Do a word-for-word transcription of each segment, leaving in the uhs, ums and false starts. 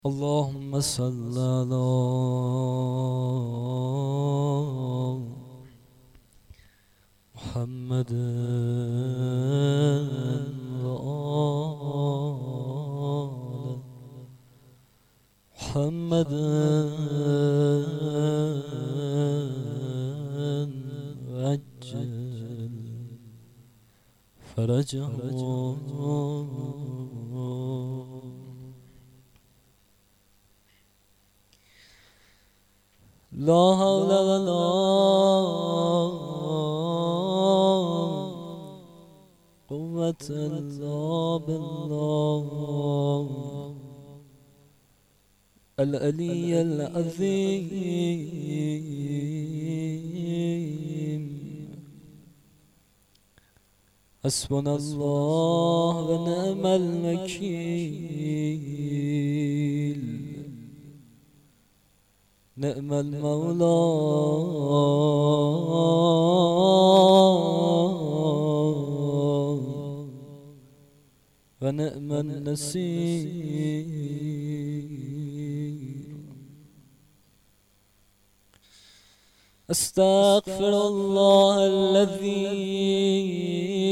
اللهم صل على محمد وآل محمد وعجل فرجهم. لا حول ولا قوة إلا بالله العلي العظيم. حسبنا الله ونعم الوكيل، نعم المولى ونعم النصير. أستغفر الله الذي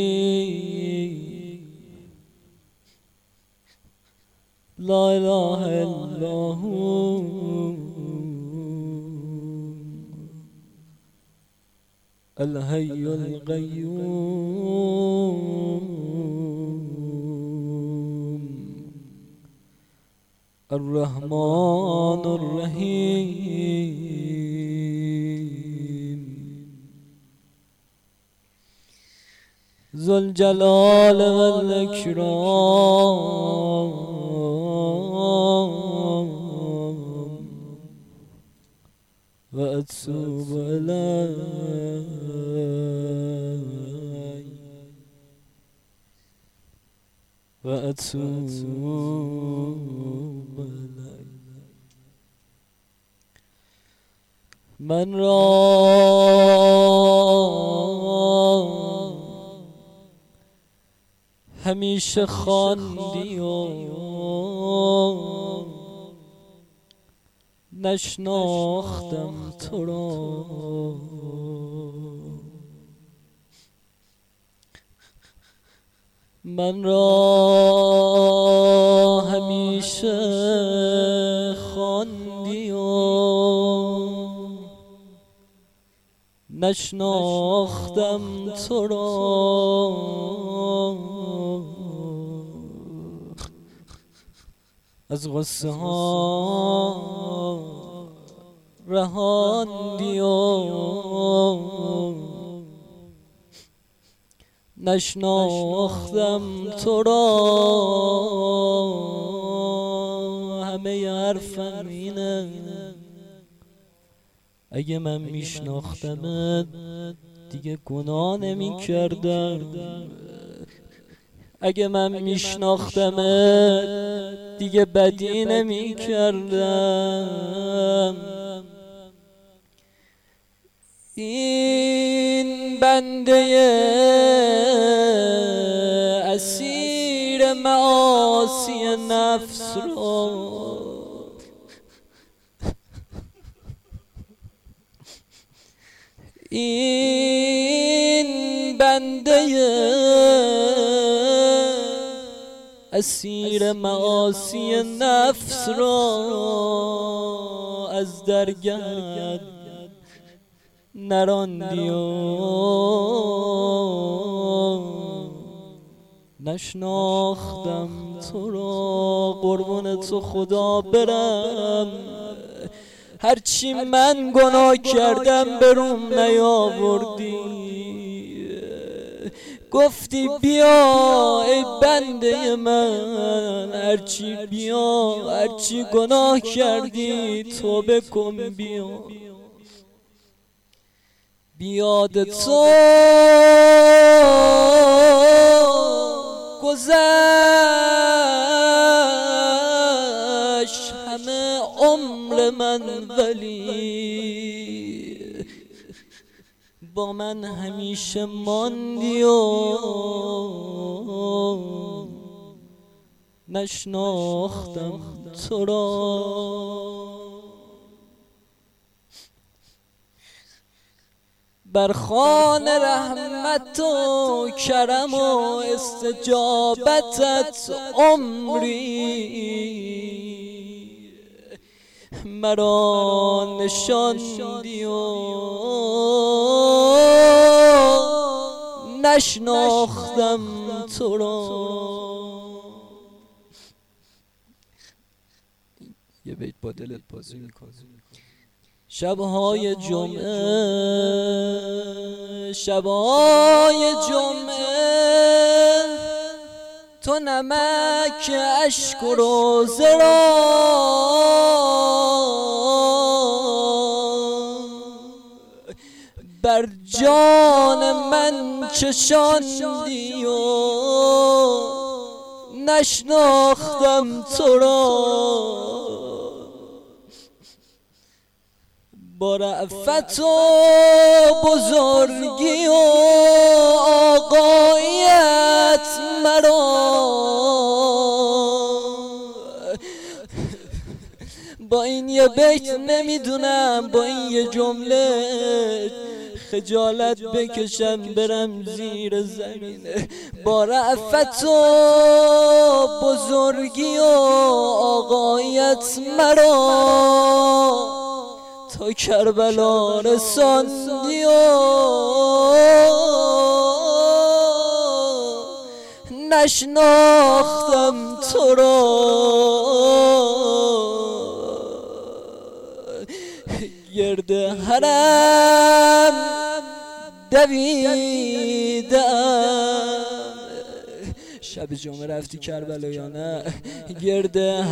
لا إله إلا هو الحي القيوم الرحمن الرحيم ذو الجلال والإكرام وأتوب إليه وأتوب إليه. من را همیشه خواندی و نشناختم تو را، من را همیشه خواندی و نشناختم تو را. از غصه ها رهاندی و نشناختم تو را. همه حرفم اینه اگه من میشناختمت دیگه گناه نمی کردم، اگه من میشناختمت دیگه بدی نمی کردم. این بنده اسیر معاصی نفس را این بنده اسیر معاصی نفس را از درگاه نراندی و نشناختم تو را. قربون تو خدا برم، هرچی من گناه کردم بروم نیاوردی، گفتی بیا ای بنده من، هرچی بیا هرچی گناه کردی توبه کن بیا. بیاد تو گذشت همه عمر من، ولی با من همیشه ماندی و نشناختم تو را. بر خوان رحمت و کرم و استجابتت عمری مرا نشاندی و نشناختم تو را. یه بیت با دلت بازی میکنی. شبهای جمعه شبهای جمعه تو نمک اشک و روزه را بر جان من چشاندی و نشناختم تو را. با رأفت و بزرگی و آقایت مرا با این یه بیت نمیدونم با این یه جمله خجالت بکشم برم زیر زمین. با رأفت و بزرگی و آقایت مرا تا کربلا رساندی و نشناختم تو را. گرد حرم دویدم. شب جمعه رفتی کربلا یا نه؟ گرد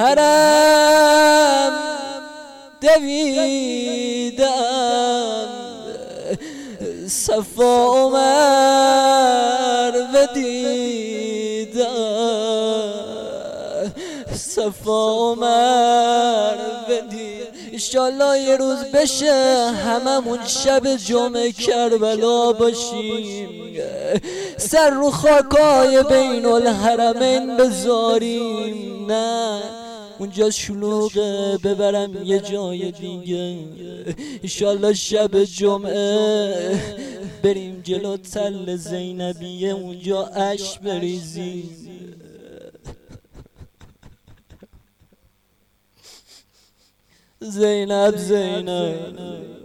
حرم دویدم صفا و مروه دیدم صفا و مروه دیدم. انشالله یه روز بشه هممون شب جمعه کربلا باشیم، سر رو خاکای بین الحرمین بذاریم. نه اونجا شلوغه، ببرم یه جای دیگه. انشالله شب جمعه بریم جلو تل زینبیه اونجا اشک بریزیم. زینب زینب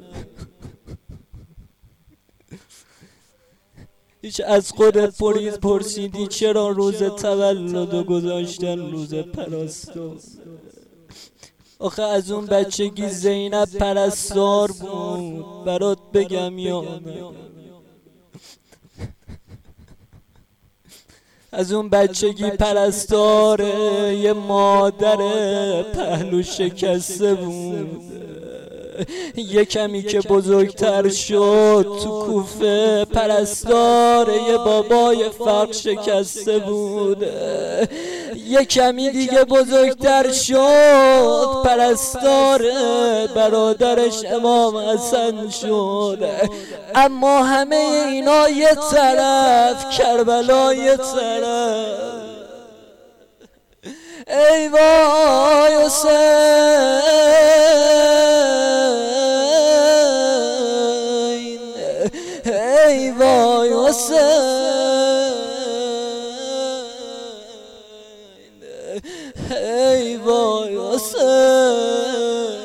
هیچ از خودت پریز پرسیدی چرا روز تولد گذاشتن روز پرستار؟ آخه از اون بچگی زینب پرستار بود، برات بگم یا نه؟ از اون بچگی پرستاره، یه مادر پهلو شکسته بود. یه کمی که بزرگتر شد تو کوفه پرستاره یه بابای فرق شکسته بود. یه کمی دیگه بزرگتر شد پرستاره برادرش امام حسن شد. اما همه اینا یه طرف، کربلا یه طرف. ای وای حسین، ای وای حسین، ای وای حسین.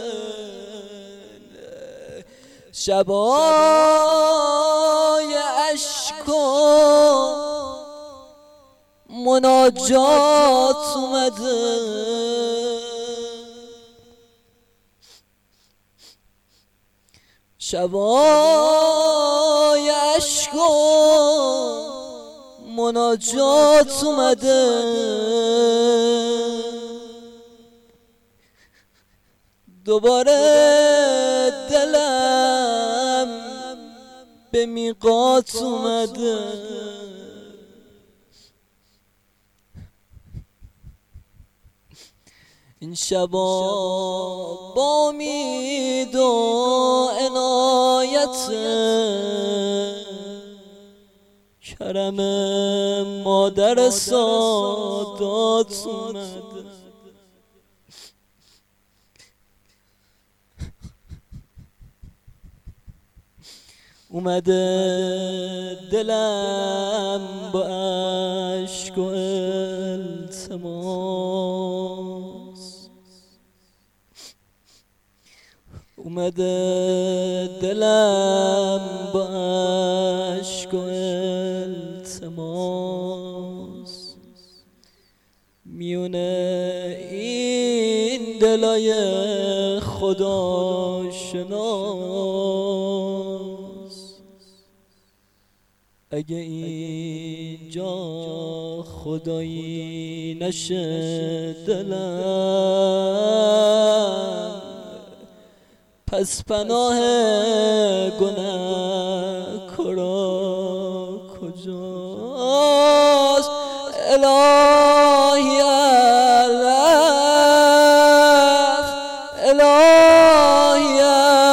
شبای اشک و مناجات اومده، شبای اشک و مناجات اومده. دوباره دلم به میقات اومده. این شبا با امید و عنایت کرم مادر سادات اومده. اومده دلم با عشق و التماس، اومده دلم با عشق و التماس، میونه این دلای خدا شناس، اگه اینجا خدایی نشه دلم، پس پناه گنه‌کارا کجاست؟ الهی علف، الهی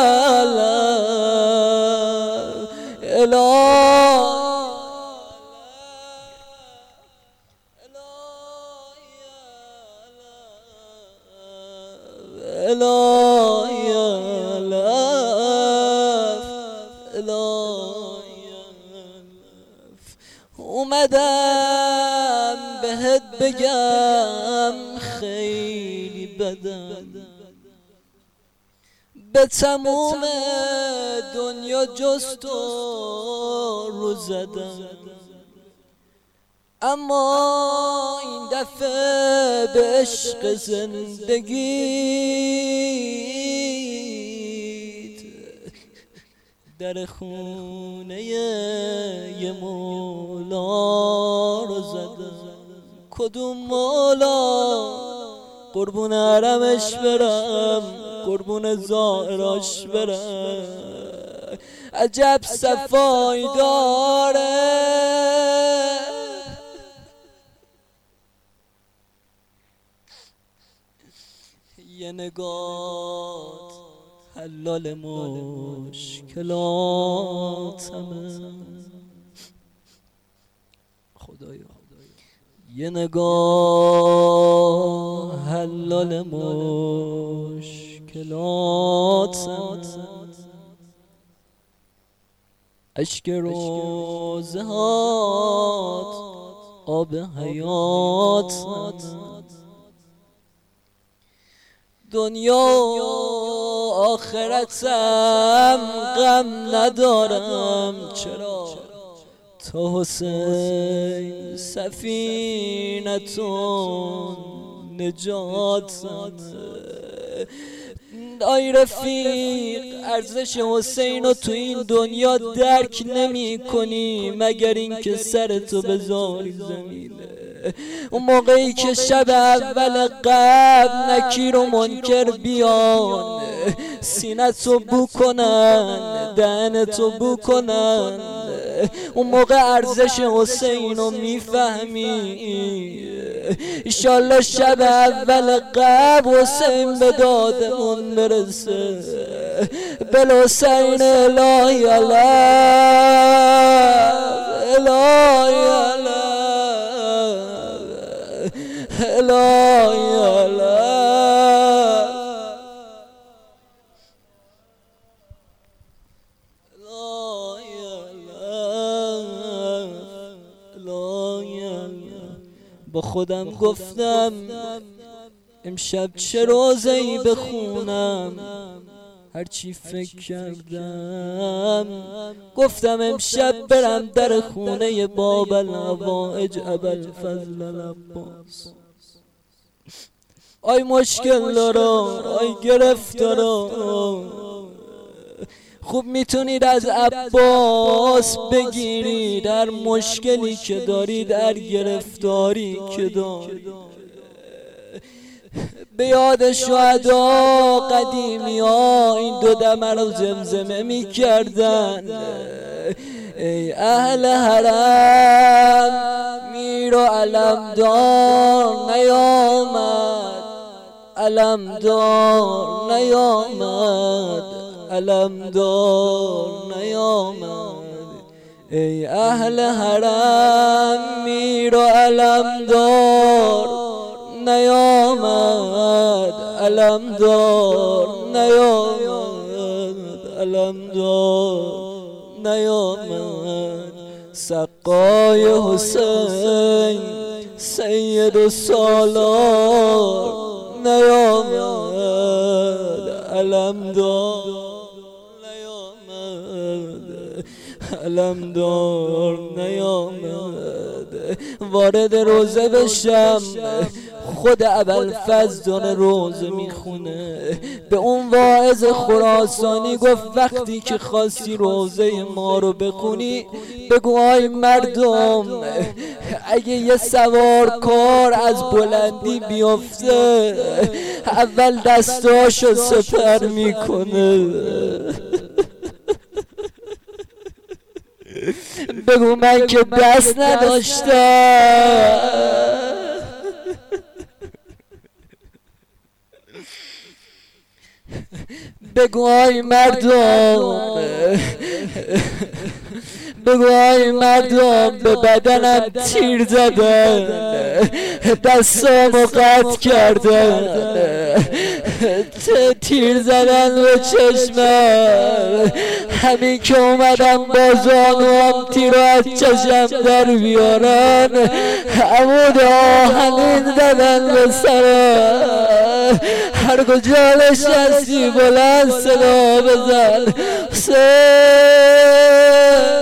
علف، الهی الهی علف، الهی علف. اومدم بهت بگم خیلی بدم، به تموم دنیا جز تو رو زدم، اما این دفعه به عشق زندگیت در خونه یه مولا رو زدم. کدوم مولا؟ قربون حرمش برم، قربون زائراش برم، عجب صفایی داره، یه نگاه حلال مشکلاتمه خدایا، یه نگاه حلال مشکلاتمه، اشک روزه هات آب حیاتمه، دنیا آخرتم غم ندارم، چرا تا حسین سفینتون نجاتم. ای رفیق، ارزش حسین رو تو این دنیا درک نمی کنی مگر اینکه سرتو بذاری زمینه. اون موقعی که شب اول قبل نکیر و منکر بیان، سینتو بو کنن، دهنتو بو کنن، اون موقع ارزش حسین رو میفهمی. ایشالله شب اول قبل حسین به دادمون برسه. بلحسین الهی علف، الهی علف، الهی علف، الهی علف. با خودم گفتم امشب چه روزه‌ای بخونم، هرچی فکر کردم گفتم امشب برم در خونه باب الهوائج ابوالفضل العباس. آی مشکل دارم، آی گرفتارم، خوب میتونید از عباس بگیرید در مشکلی که دارید، در گرفتاری که دارید. به یاد شهدا قدیمی ها این دو دمه رو زمزمه می کردن. ای اهل حرم میر و علمدار نیامد، علمدار نیامد، علمدار نیامد. ای اهل حرم میر و علمدار نیامد، علمدار نیامد، علمدار نیامد سقای حسین سید و سالار نیامد علمدار نیامد علمدار نیامد وارد روزه بشم خود ابوالفضل داره روزه میخونه به اون واعظ خراسانی گفت وقتی که خواستی روزه ما رو بخونی بگو آی مردم اگه یه سوارکار از بلندی بیفته اول دستاشو سپر میکنه بگو من که دست نداشتم بگو آی مردم بگو آی مردم به بدنم تیر زدن دستامو قطع کردن تیر زدن به چشمم همین که اومدم با زانوام تیر رو از چشم در بیارن عمود آهنین زدن به سرم هر کجا نشستی بلند صدا بزن حسین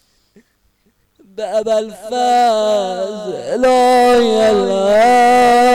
به ابوالفضل لا اله